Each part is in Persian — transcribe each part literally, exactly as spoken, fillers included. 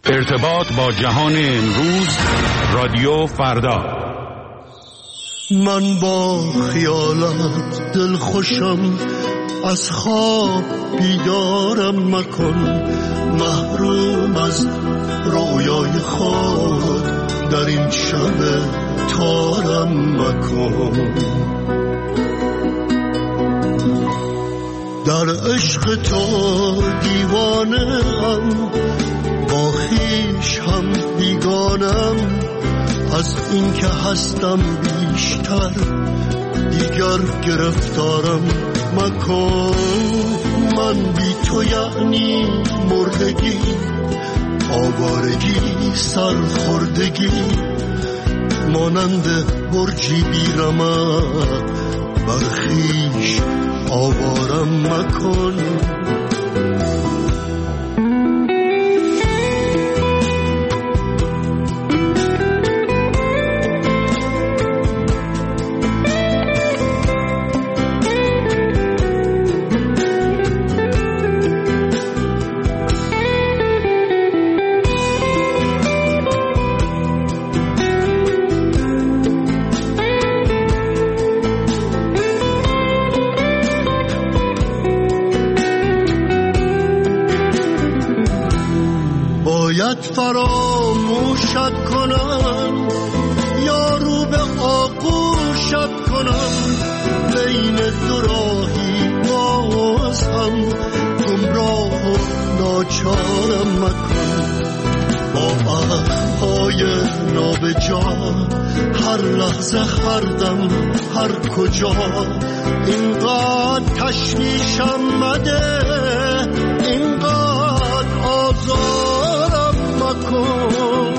ارتباط با جهان امروز، رادیو فردا. من با خیالت دل خوشم، از خواب بیدارم مکن، محروم از رویای خود در این شب تارم مکن. در عشق تو دیوانه هم، با خویش هم بیگانم، از این که هستم بیشتر دیگر گرفتارم مکن. من بی تو یعنی مردگی، آوارگی، سرخوردگی، مانند برجی بیرمق بر خویش آوارم مکن. فراموشت کنم یا رو به آغوشت کنم، بین دو راهی باز هم گمراه و ناچارم مکن. با عهدهای نابجا هر لحظه، هر دم، هر کجا اینقدر تشویشم مده، اینقدر آزارم مکن.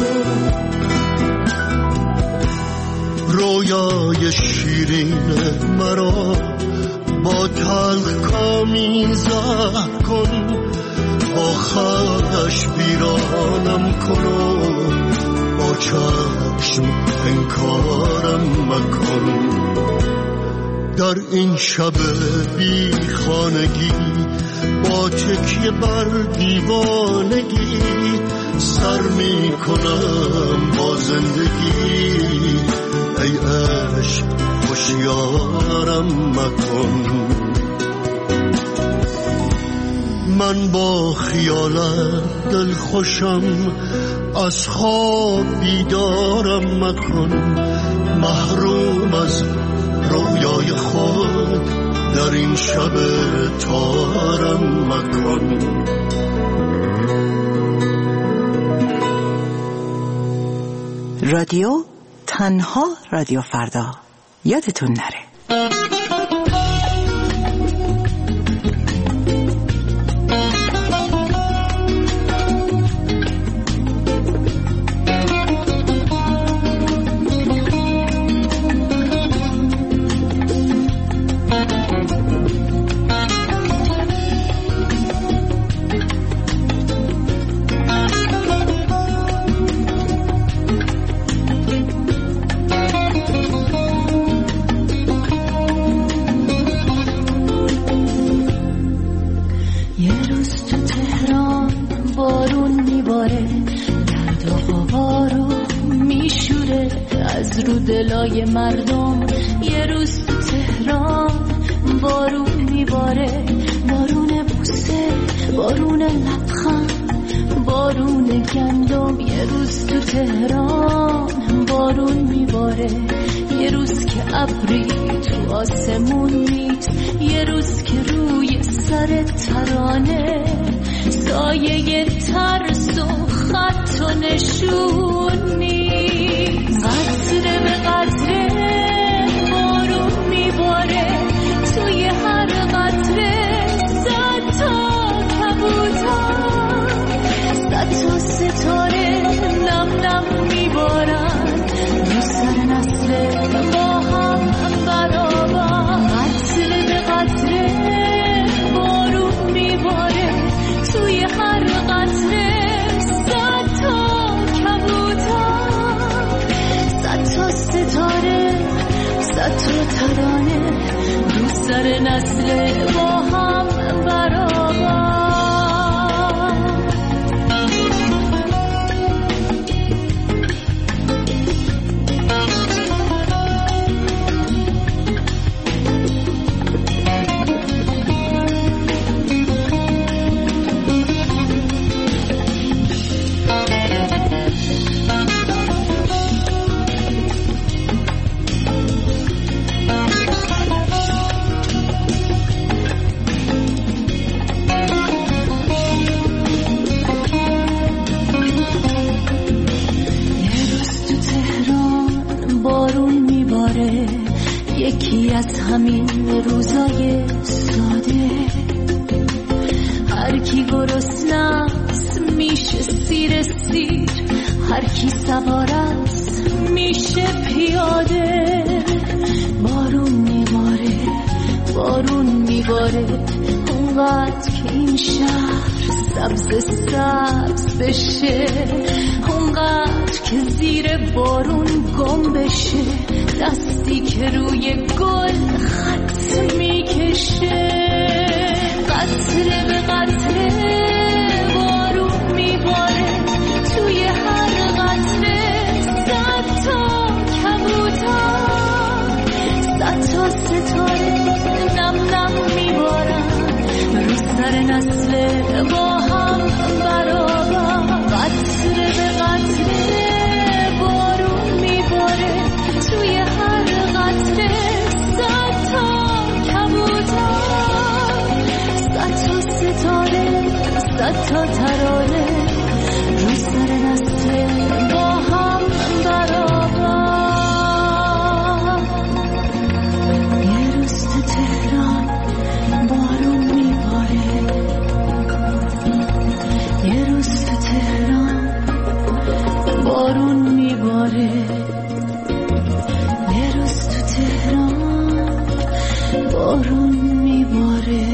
رویای شیرین مرا با تلخ کامی زهر کن، با خواهش بیرانم کن و با چشم انکارم مکن. در این شب بی خانگی با تکیه بر دیوانگی سر می کنم با زندگی. ای عشق هوشیارم مکن. من با خیالت دل خوشم، از خواب بیدارم مکن، محروم از رویای خود در این شب تارم مکن. رادیو تنها رادیو فردا، یادتون نره. دلای مردم یه روز تو تهران بارون میباره، بارون بوسه، بارون لبخند، بارون گندم. یه روز تو تهران بارون میباره، یه روز که ابری تو آسمون نیست، یه روز که روی سر ترانه سایه ترس و خط و نشون نیست. قطره به قطره بارون میباره، توی هر قطره صد تا کبوتر، صد تا ستاره نم نم میبارن رو سر نسل با هم برابر. قطره به قطره بارون میباره، توی هر قطره صد تا کبوتر، صد تا ستاره از همین روزای ساده هر کی گرسنه‌ست میشه سیر سیر، هر کی سوار است میشه پیاده. بارون میباره بارون میباره اونقدر که این شهر سبز سبز بشه، اونقدر که زیر بارون گم بشه، دستی که روی گل خط میکشه. قطره به قطره بارون میباره، توی هر قطره صد تا کبوتر، صد تا ستاره نم نم میبارن رو سر نسل با هم برابر. قطره به قطره بارون میباره، توی هر قطره صد تا کبوتر، صد تا ستاره صد تا ترانه رو سر نسل با هم برابر. یه روز تو تهران بارون میباره، یه روز تو تهران بارون میباره، یه روز تو تهران بارون میباره.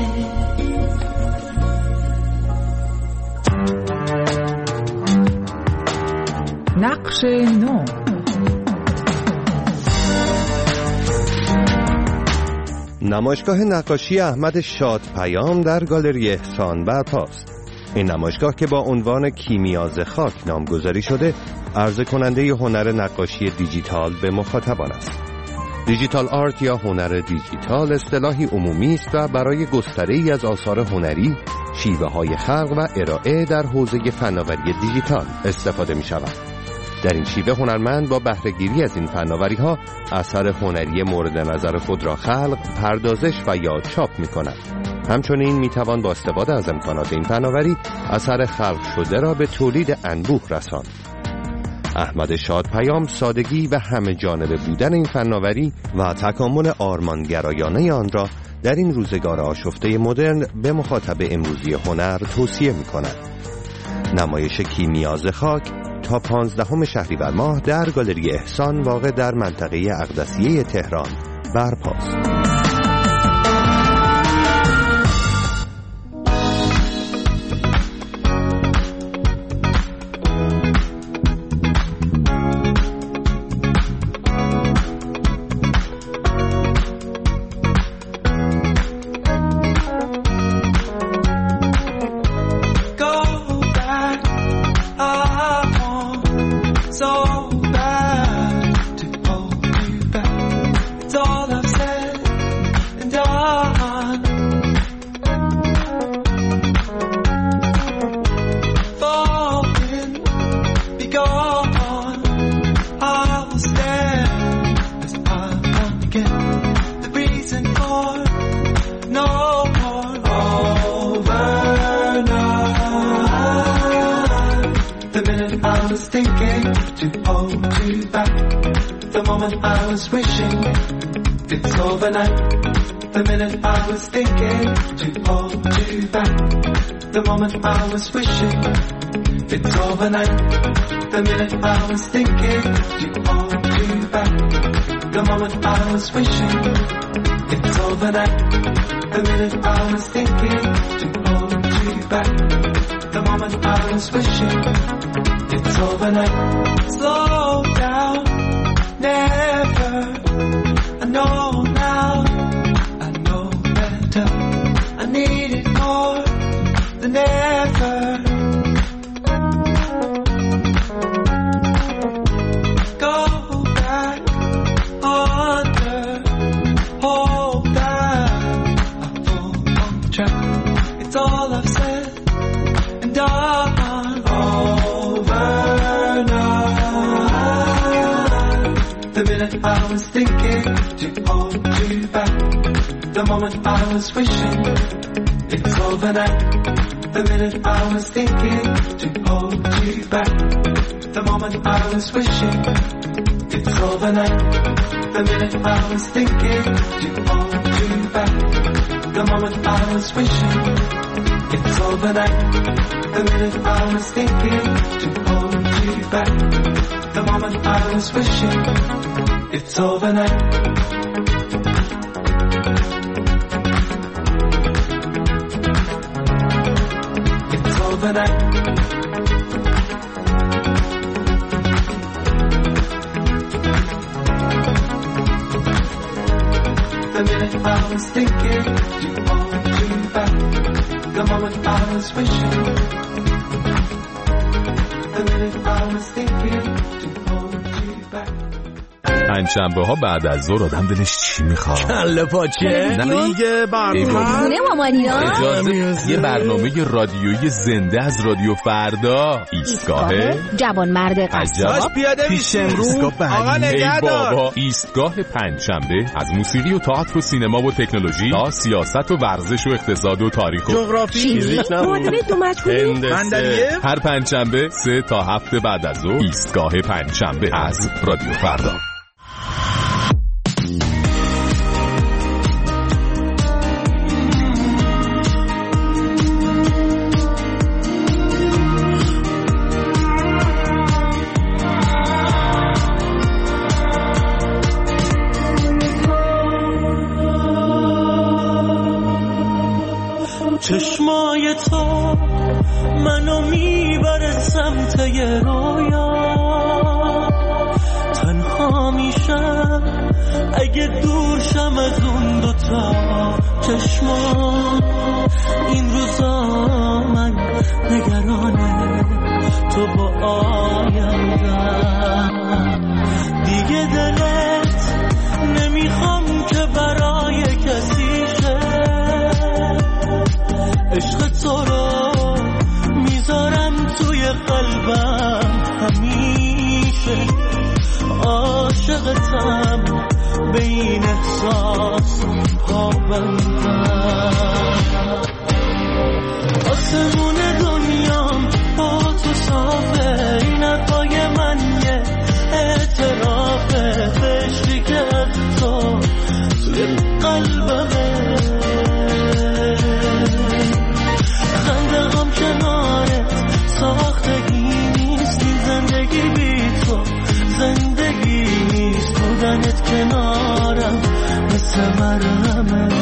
نقش نو. نمایشگاه نقاشی احمد شادپیام در گالری احسان برپاست. این نمایشگاه که با عنوان کیمیا ز خاک نامگذاری شده، عرضه کننده هنر نقاشی دیجیتال به مخاطبان است. دیجیتال آرت یا هنر دیجیتال اصطلاحی عمومی است و برای گستره‌ای از آثار هنری، شیوه‌های خلق و ارائه در حوزه فناوری دیجیتال استفاده می‌شود. در این شیوه هنرمند با بهره‌گیری از این فناوری‌ها اثر هنری مورد نظر خود را خلق، پردازش و یا چاپ می‌کند. همچنین می‌توان با استفاده از امکانات این فناوری اثر خلق شده را به تولید انبوه رساند. احمد شادپیام سادگی و همه جانبه بودن این فناوری و تکامل آرمانگرایانه آن را در این روزگار آشفته مدرن به مخاطب امروزی هنر توصیه می‌کند. نمایش کیمیا ز خاک تا پانزدهم شهریور ماه در گالری احسان واقع در منطقه اقدسیه تهران برپاست. The moment I was wishing it's overnight. The minute I was thinking to hold you back. The moment I was wishing it's overnight. The minute I was thinking to hold you back. The moment I was wishing it's overnight. It's overnight. The minute I was thinking to hold you back. The moment I was wishing. The minute I was thinking to hold you back. پنجشنبه ها بعد از ظهر آدم دلش چی میخواد؟ کله پاچه دیگه برنامه اجازه یه برنامه رادیویی زنده از رادیو فردا. ایستگاه جوان مرد قصاب پیاده پیش امروز آقا نگهدار. بابا ایستگاه پنجشنبه از موسیقی و تئاتر و سینما و تکنولوژی تا سیاست و ورزش و اقتصاد و تاریخ و جغرافی معادله دو مجهولی هر پنجشنبه سه تا هفته بعد از ظهر ایستگاه پنجشنبه از رادیو فردا. چشمای تو منو میبره سمت یه رویا. تنها میشم اگه دور شم از اون دوتا چشما. این روزا من نگرانه تو با آیندم. دیگه دلت نمیخوام که برای کسی شه. عشق تو رو میذارم توی قلبم همیشه. عاشقتم به این احساس پابندم. آسمون دنیام با تو صافه. این حرفای من یه اعترافه. عشقی که از تو توی قلبمه. خنده‌ام کنارت ساختگی نیست. این زندگی بی تو زندگی نیست. بودنت کنارم مثل مرهمه.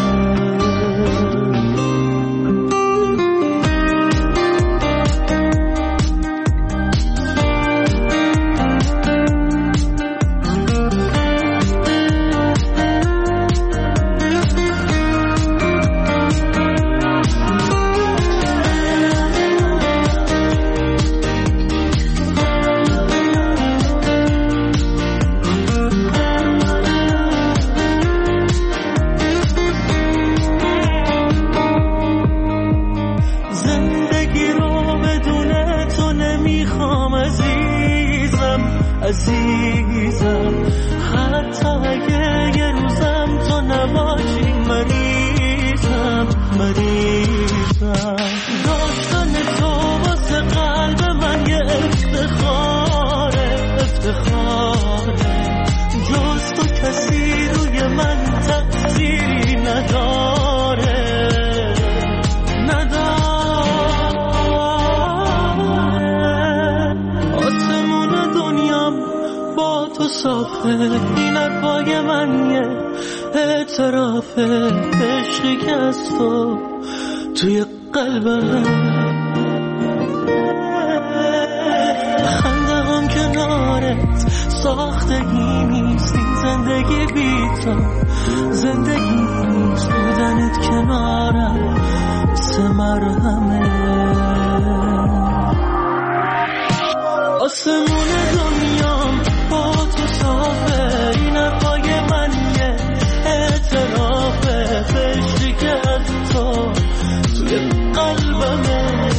عزیزم حتی اگه یه روزم تو نباشی مریضم مریضم. داشتن تو واسه قلب من یه افتخاره افتخاره. جز تو کسی روی من تأثیری نداره نداره. آسمون دنیام با تو صافه. این حرفای من یه اعترافه. عشقی که از تو توی قلبم. خنده هم کنارت ساختگی نیست. این زندگی بی تو زندگی نیست. بودنت کنارم مثل مرهمه. آسمون دنیام با تو صافه. این حرفای من یه اعترافه. عشقی که از تو توی قلبمه.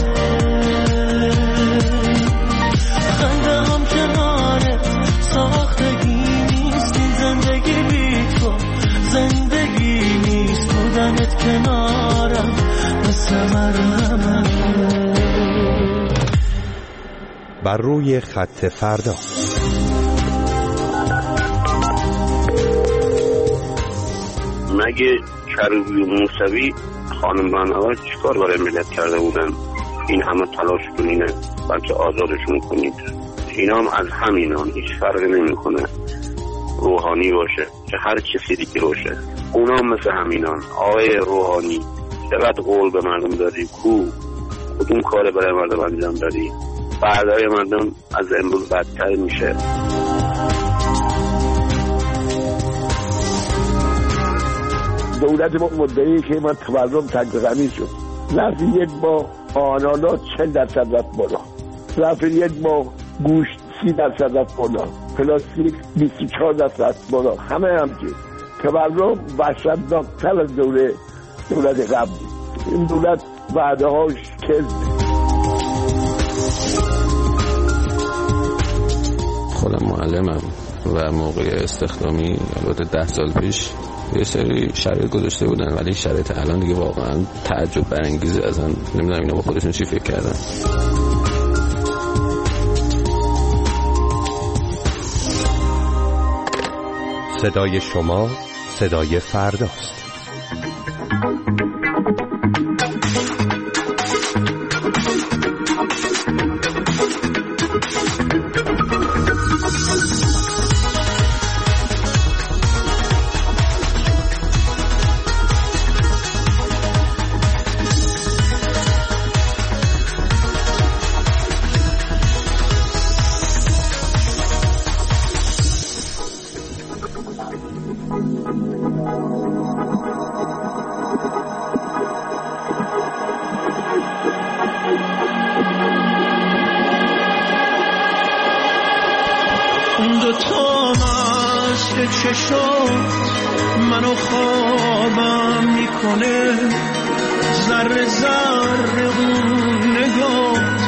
خنده هم کنارت ساختگی نیست. این زندگی بی تو زندگی نیست. بودنت کنارم مثل مرهمه. بر روی خط فردا. مگه کروبی و موسوی خانم بانوار چیکار برای ملت کرده بودن این همه تلاش کنینه بلکه آزادشون کنید؟ اینا هم از همینان، هیچ فرقی نمیکنه روحانی باشه که هر کسی دیگه باشه، اونا هم مثل همینان. آقای روحانی چقدر قول به مردم دادی؟ کو کدوم کار برای مردم انجام دادی؟ بردای مردم از امروز بدتر میشه. دولت ما مدعیه که من تورم تقدیمی شد، رفت یک با آنانا چند درصد رفت بالا، رفت یک با گوشت سی درصد رفت بالا، پلاستیک بیست و چهار درصد رفت بالا. همه همچین تورم وحشتناکتر از دوره دولت قبل. این دولت وعده هاش کذبه. خودم معلمم و موقع استخدامی البته ده سال پیش یه سری شرایط گذاشته بودن، ولی شرایط الان دیگه واقعا تعجب برانگیزه. اصلا نمیدونم اینا با خودشون چی فکر کردن. صدای شما صدای فرداست. منو خوابم میکنه، ذره ذره اون نگاه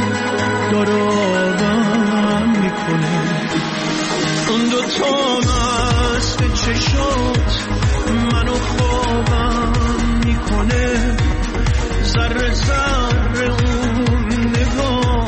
دارابم میکنه. اون دو تا مست چشات منو خوابم میکنه، ذره ذره اون نگاه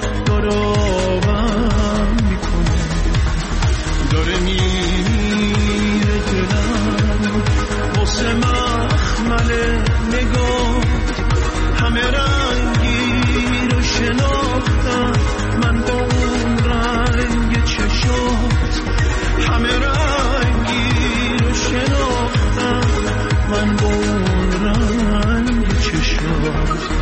دارابم میکنه. داره میره دلم واسه مخمل نگاه، همه رنگی رو شناختم من با اون رنگ چشات، همه رنگی رو شناختم من با اون رنگ چشات.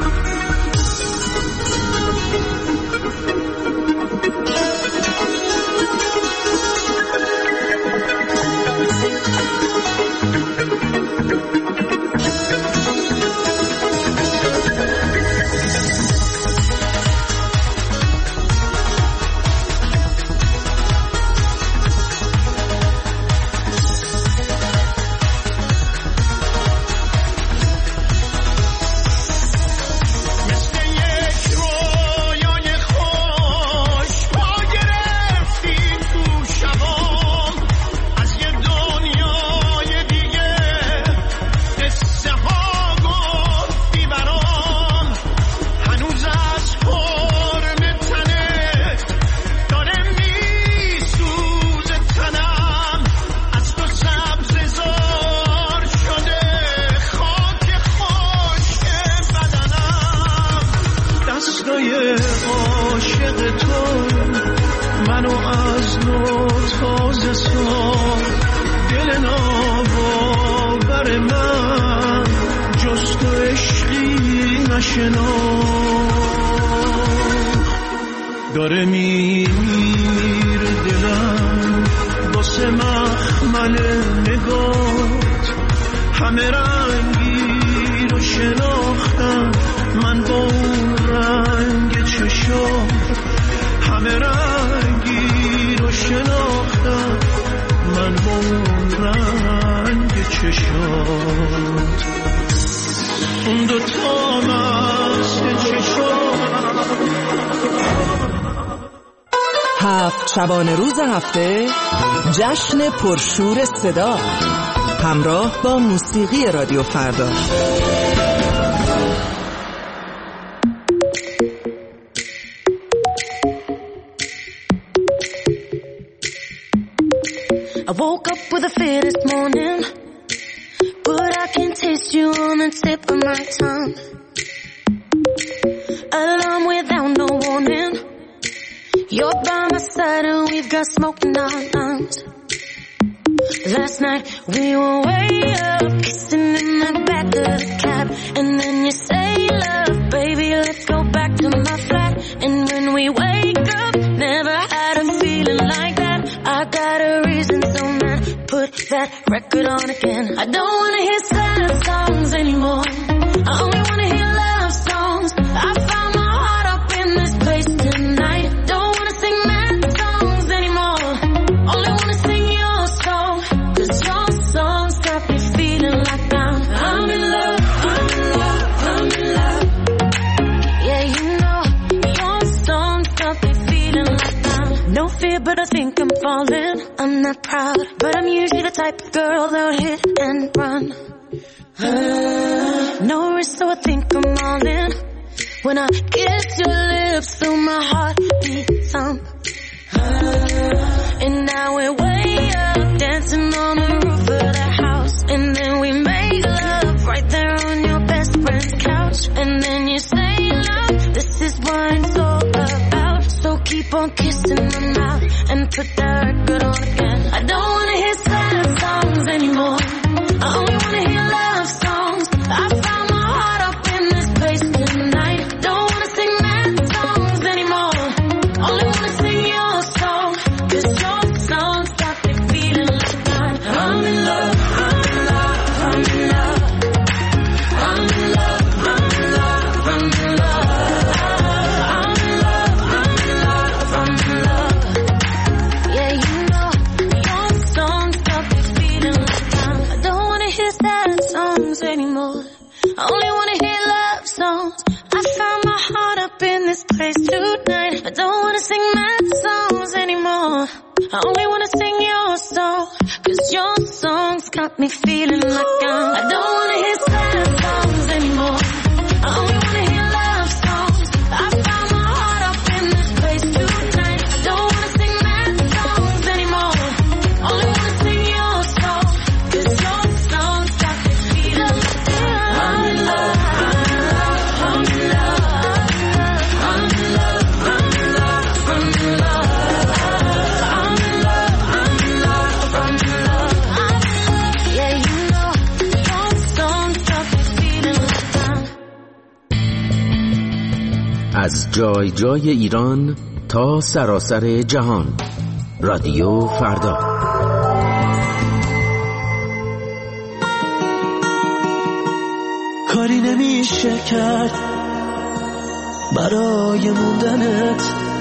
داره میره دلم واسه مخمل نگات، همه رنگی رو شناختم من با اون رنگ چشات، همه رنگی رو شناختم من با اون رنگ چشات. اون دو تا مست چشات. هفت شبانه روز هفته جشن پرشور صدا همراه با موسیقی رادیو فردا. I woke up with a fear this morning. taste you on the tip of my tongue. Alarm without no warning. You're by my side and we've got smoke in our lungs. Last night we were way up, kissing in the back of the cab. And then you say, love, baby, let's go back to my flat. And when we wake up, never had a feeling like that. I got a reason, so man, put that record on again. I don't wanna hear sad songs anymore. I only wanna hear love songs. I found my heart up in this place tonight. Don't wanna sing mad songs anymore. Only wanna sing your song. Cause your songs got me feeling like I'm I'm in love, I'm in love, I'm in love. Yeah, you know, your songs got me feeling like I'm no fear, but I think I'm falling. I'm not proud, but I'm usually the type of girl that'll hit and run. Uh, no risk, so I think I'm all in. When I kiss your lips through my heartbeat thump. Uh, and now we're way up, dancing on the roof of the house. And then we make love right there on your best friend's couch. And then you say, love, this is what it's all about. So keep on kissing my mouth and put that record on again. I don't wanna hear sad songs anymore. I only wanna hear love songs. I found my heart up in this place tonight. Don't wanna sing mad songs anymore. Only wanna sing your song. Cause your songs got me feeling like I'm I'm in love, I'm in love, I'm in love. I'm in love, I'm in love, I'm in love. I'm in love, I'm in love, I'm in love. Yeah, you know, your songs got me feeling like I'm I don't wanna hear sad songs anymore. I only wanna hear love songs. I found my heart up in this place tonight. I don't wanna sing mad songs anymore. I only wanna sing your song. Cause your songs got me feeling like I'm I don't wanna hear sad songs anymore. I only wanna hear love songs. I found my heart up in this place tonight. I don't wanna sing mad songs anymore. Only wanna sing your song. Cause your songs got me feeling like I'm in love, I'm in love, I'm in love, I'm in love, I'm in love, I'm in love, I'm in love, I'm in love, I'm in love. Yeah, you know, your songs got me feeling like I'm از جای جای ایران تا سراسر جهان. رادیو فردا. کاری نمیشه کرد برای موندنت.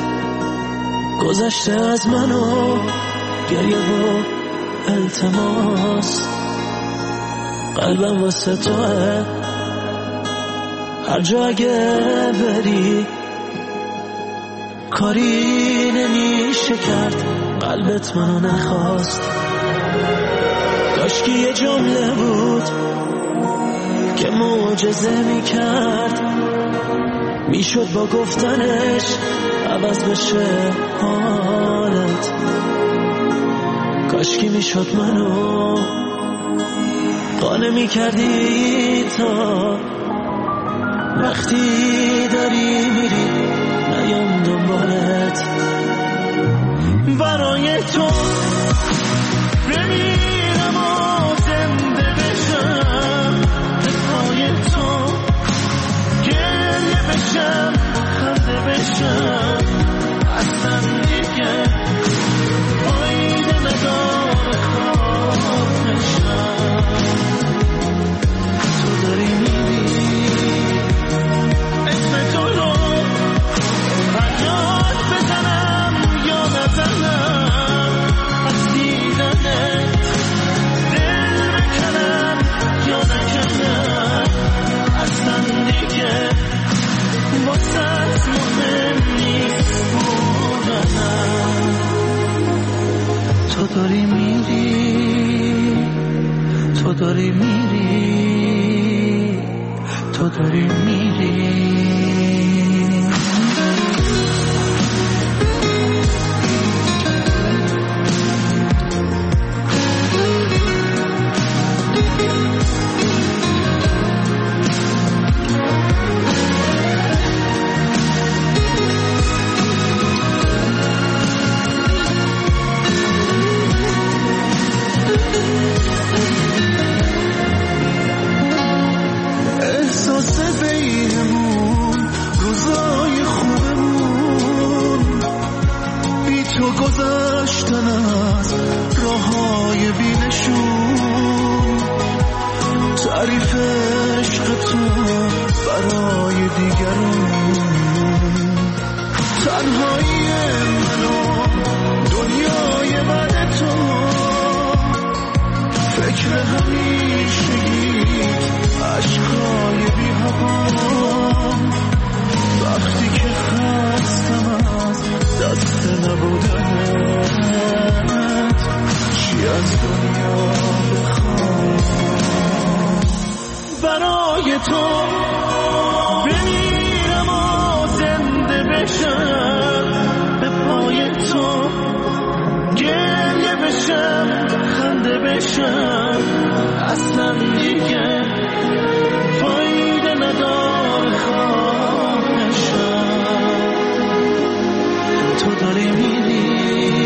گذشته از منو گریه و التماس. قلبم واسه توه هر جا اگه بری. کاری نمیشه کرد قلبت منو نخواست. کاشکی یه جمله بود که معجزه میکرد. میشد با گفتنش عوض بشه حالت. کاشکی میشد منو قانع میکردی تا وقتی داری میری نیام دنبالت. برای تو بمیرم و زنده بشم. دفای تو گریه بشم خنده بشم. اصلا دیگه فایده نداره خواب نشم. تو داری میری اسم تو رو فریاد بزنم یا نزنم. از دیدنت دل بکنم یا نکنم. اصلا دیگه واسه مهم نیست بودنم. تو داری میری تو داری میری تو داری میری. داشتن از راههای بینشون، تعریف عشق تو برای دیگرون، تنهایی منو دنیای من تو، فکر همیشگی عشقای بی هوام، وقتی که خستم از دست نبودنت، چی از دنیا بخوام، برای تو بمیرم و زنده بشم، به پای تو گریه بشم خنده بشم، اصلا دیگه فایده نداره خواهشم، تو داری میری